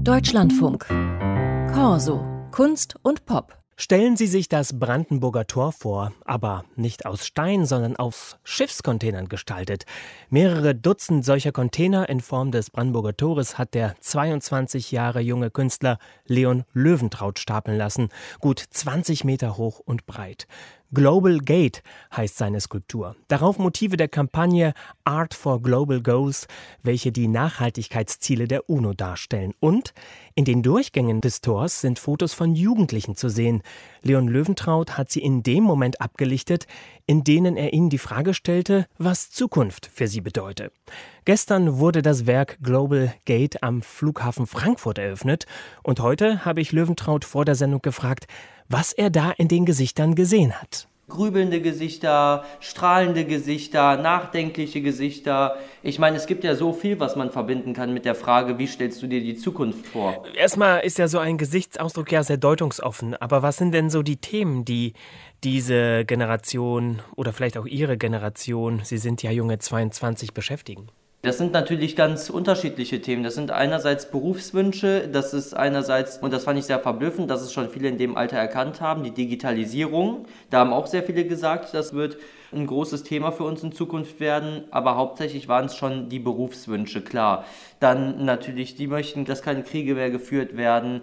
Deutschlandfunk. Corso. Kunst und Pop. Stellen Sie sich das Brandenburger Tor vor, aber nicht aus Stein, sondern aus Schiffscontainern gestaltet. Mehrere Dutzend solcher Container in Form des Brandenburger Tores hat der 22 Jahre junge Künstler Leon Löwentraut stapeln lassen, gut 20 Meter hoch und breit. Global Gate heißt seine Skulptur. Darauf Motive der Kampagne Art for Global Goals, welche die Nachhaltigkeitsziele der UNO darstellen. Und in den Durchgängen des Tors sind Fotos von Jugendlichen zu sehen. Leon Löwentraut hat sie in dem Moment abgelichtet, in denen er ihnen die Frage stellte, was Zukunft für sie bedeute. Gestern wurde das Werk Global Gate am Flughafen Frankfurt eröffnet und heute habe ich Löwentraut vor der Sendung gefragt, was er da in den Gesichtern gesehen hat. Grübelnde Gesichter, strahlende Gesichter, nachdenkliche Gesichter. Ich meine, es gibt ja so viel, was man verbinden kann mit der Frage, wie stellst du dir die Zukunft vor? Erstmal ist ja so ein Gesichtsausdruck ja sehr deutungsoffen. Aber was sind denn so die Themen, die diese Generation oder vielleicht auch Ihre Generation, Sie sind ja junge 22, beschäftigen? Das sind natürlich ganz unterschiedliche Themen. Das sind einerseits Berufswünsche, das ist einerseits, und das fand ich sehr verblüffend, dass es schon viele in dem Alter erkannt haben, die Digitalisierung. Da haben auch sehr viele gesagt, das wird ein großes Thema für uns in Zukunft werden, aber hauptsächlich waren es schon die Berufswünsche, klar. Dann natürlich, die möchten, dass keine Kriege mehr geführt werden.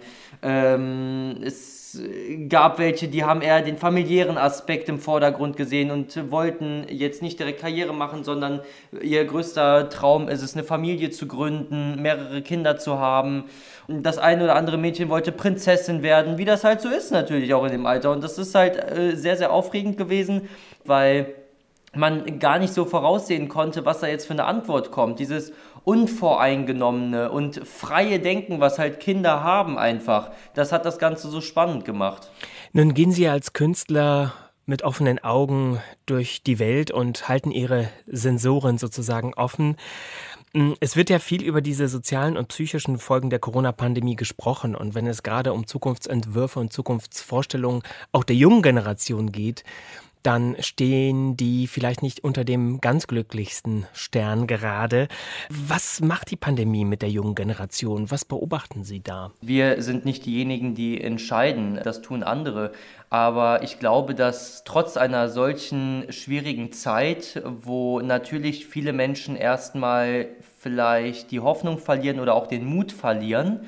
Es gab welche, die haben eher den familiären Aspekt im Vordergrund gesehen und wollten jetzt nicht direkt Karriere machen, sondern ihr größter Traum ist es, eine Familie zu gründen, mehrere Kinder zu haben. Das eine oder andere Mädchen wollte Prinzessin werden, wie das halt so ist natürlich auch in dem Alter. Und das ist halt sehr, sehr aufregend gewesen, weil man gar nicht so voraussehen konnte, was da jetzt für eine Antwort kommt. Dieses unvoreingenommene und freie Denken, was halt Kinder haben einfach, das hat das Ganze so spannend gemacht. Nun gehen Sie als Künstler mit offenen Augen durch die Welt und halten Ihre Sensoren sozusagen offen. Es wird ja viel über diese sozialen und psychischen Folgen der Corona-Pandemie gesprochen. Und wenn es gerade um Zukunftsentwürfe und Zukunftsvorstellungen auch der jungen Generation geht, dann stehen die vielleicht nicht unter dem ganz glücklichsten Stern gerade. Was macht die Pandemie mit der jungen Generation? Was beobachten Sie da? Wir sind nicht diejenigen, die entscheiden, das tun andere. Aber ich glaube, dass trotz einer solchen schwierigen Zeit, wo natürlich viele Menschen erstmal vielleicht die Hoffnung verlieren oder auch den Mut verlieren,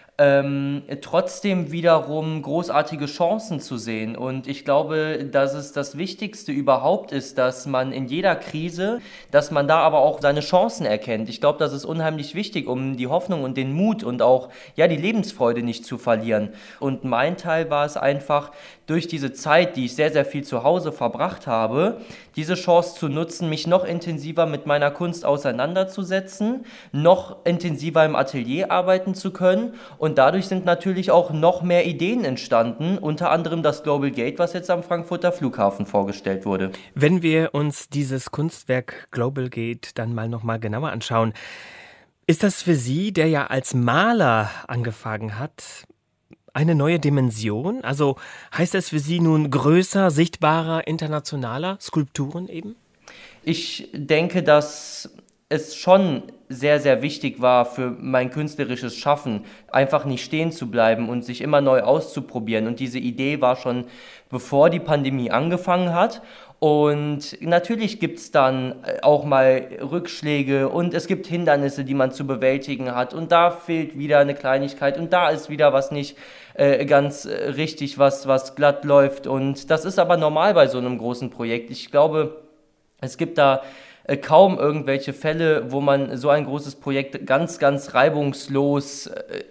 trotzdem wiederum großartige Chancen zu sehen. Und ich glaube, dass es das Wichtigste überhaupt ist, dass man in jeder Krise, dass man da aber auch seine Chancen erkennt. Ich glaube, das ist unheimlich wichtig, um die Hoffnung und den Mut und auch die Lebensfreude nicht zu verlieren. Und mein Teil war es einfach, durch diese Zeit, die ich sehr, sehr viel zu Hause verbracht habe, diese Chance zu nutzen, mich noch intensiver mit meiner Kunst auseinanderzusetzen, noch intensiver im Atelier arbeiten zu können. Und dadurch sind natürlich auch noch mehr Ideen entstanden, unter anderem das Global Gate, was jetzt am Frankfurter Flughafen vorgestellt wurde. Wenn wir uns dieses Kunstwerk Global Gate dann mal nochmal genauer anschauen, ist das für Sie, der ja als Maler angefangen hat, eine neue Dimension? Also heißt das für Sie nun größer, sichtbarer, internationaler Skulpturen eben? Ich denke, dass es schon sehr, sehr wichtig war für mein künstlerisches Schaffen, einfach nicht stehen zu bleiben und sich immer neu auszuprobieren. Und diese Idee war schon, bevor die Pandemie angefangen hat. Und natürlich gibt es dann auch mal Rückschläge und es gibt Hindernisse, die man zu bewältigen hat. Und da fehlt wieder eine Kleinigkeit und da ist wieder was nicht ganz richtig, was glatt läuft. Und das ist aber normal bei so einem großen Projekt. Ich glaube, es gibt da kaum irgendwelche Fälle, wo man so ein großes Projekt ganz, ganz reibungslos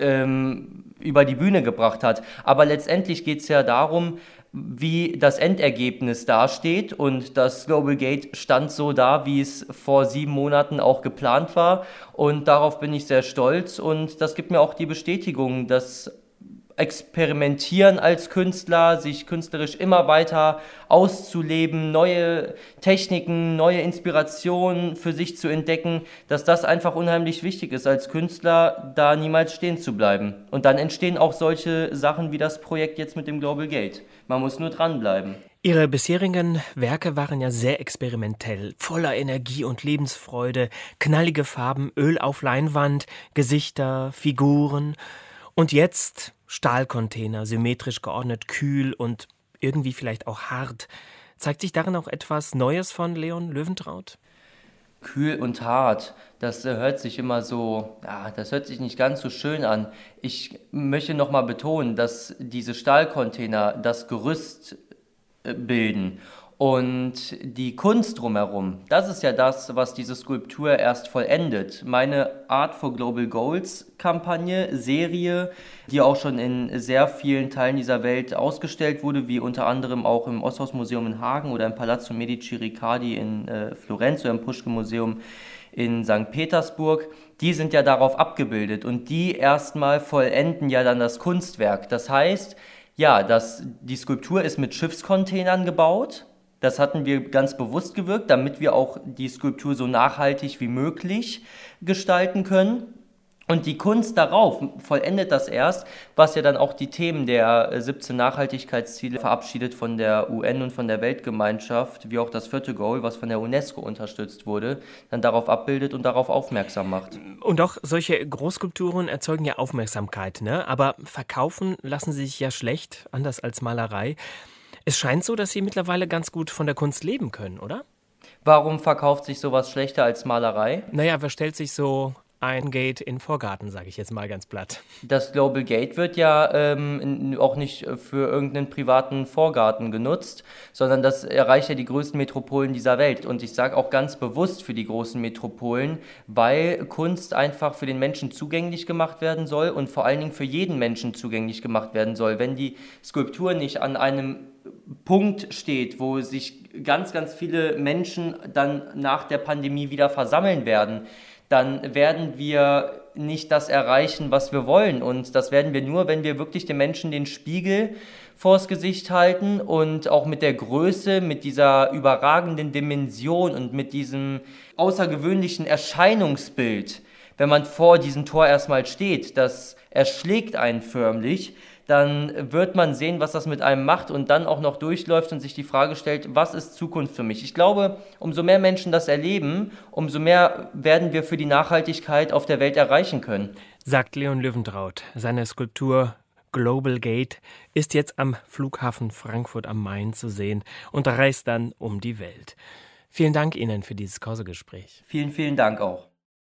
über die Bühne gebracht hat. Aber letztendlich geht es ja darum, wie das Endergebnis dasteht, und das Global Gate stand so da, wie es vor 7 Monaten auch geplant war, und darauf bin ich sehr stolz, und das gibt mir auch die Bestätigung, dass Experimentieren als Künstler, sich künstlerisch immer weiter auszuleben, neue Techniken, neue Inspirationen für sich zu entdecken, dass das einfach unheimlich wichtig ist, als Künstler da niemals stehen zu bleiben. Und dann entstehen auch solche Sachen wie das Projekt jetzt mit dem Global Gate. Man muss nur dranbleiben. Ihre bisherigen Werke waren ja sehr experimentell, voller Energie und Lebensfreude, knallige Farben, Öl auf Leinwand, Gesichter, Figuren. Und jetzt Stahlcontainer, symmetrisch geordnet, kühl und irgendwie vielleicht auch hart. Zeigt sich darin auch etwas Neues von Leon Löwentraut? Kühl und hart, das hört sich immer so, ja, das hört sich nicht ganz so schön an. Ich möchte nochmal betonen, dass diese Stahlcontainer das Gerüst bilden. Und die Kunst drumherum, das ist ja das, was diese Skulptur erst vollendet. Meine Art for Global Goals Kampagne, Serie, die auch schon in sehr vielen Teilen dieser Welt ausgestellt wurde, wie unter anderem auch im Osthaus-Museum in Hagen oder im Palazzo Medici Riccardi in Florenz oder im Puschkin-Museum in St. Petersburg, die sind ja darauf abgebildet und die erstmal vollenden ja dann das Kunstwerk. Das heißt, ja, die Skulptur ist mit Schiffscontainern gebaut. Das hatten wir ganz bewusst gewirkt, damit wir auch die Skulptur so nachhaltig wie möglich gestalten können. Und die Kunst darauf vollendet das erst, was ja dann auch die Themen der 17 Nachhaltigkeitsziele verabschiedet von der UN und von der Weltgemeinschaft, wie auch das 4. Goal, was von der UNESCO unterstützt wurde, dann darauf abbildet und darauf aufmerksam macht. Und auch solche Großskulpturen erzeugen ja Aufmerksamkeit, ne? Aber verkaufen lassen sie sich ja schlecht, anders als Malerei. Es scheint so, dass Sie mittlerweile ganz gut von der Kunst leben können, oder? Warum verkauft sich sowas schlechter als Malerei? Naja, wer stellt sich so ein Gate in den Vorgarten, sage ich jetzt mal ganz platt. Das Global Gate wird ja auch nicht für irgendeinen privaten Vorgarten genutzt, sondern das erreicht ja die größten Metropolen dieser Welt. Und ich sage auch ganz bewusst für die großen Metropolen, weil Kunst einfach für den Menschen zugänglich gemacht werden soll und vor allen Dingen für jeden Menschen zugänglich gemacht werden soll. Wenn die Skulptur nicht an einem Punkt steht, wo sich ganz, ganz viele Menschen dann nach der Pandemie wieder versammeln werden, dann werden wir nicht das erreichen, was wir wollen. Und das werden wir nur, wenn wir wirklich den Menschen den Spiegel vors Gesicht halten und auch mit der Größe, mit dieser überragenden Dimension und mit diesem außergewöhnlichen Erscheinungsbild, wenn man vor diesem Tor erstmal steht, das erschlägt einen förmlich, dann wird man sehen, was das mit einem macht und dann auch noch durchläuft und sich die Frage stellt, was ist Zukunft für mich? Ich glaube, umso mehr Menschen das erleben, umso mehr werden wir für die Nachhaltigkeit auf der Welt erreichen können. Sagt Leon Löwentraut. Seine Skulptur Global Gate ist jetzt am Flughafen Frankfurt am Main zu sehen und reist dann um die Welt. Vielen Dank Ihnen für dieses Corso-Gespräch. Vielen, vielen Dank auch.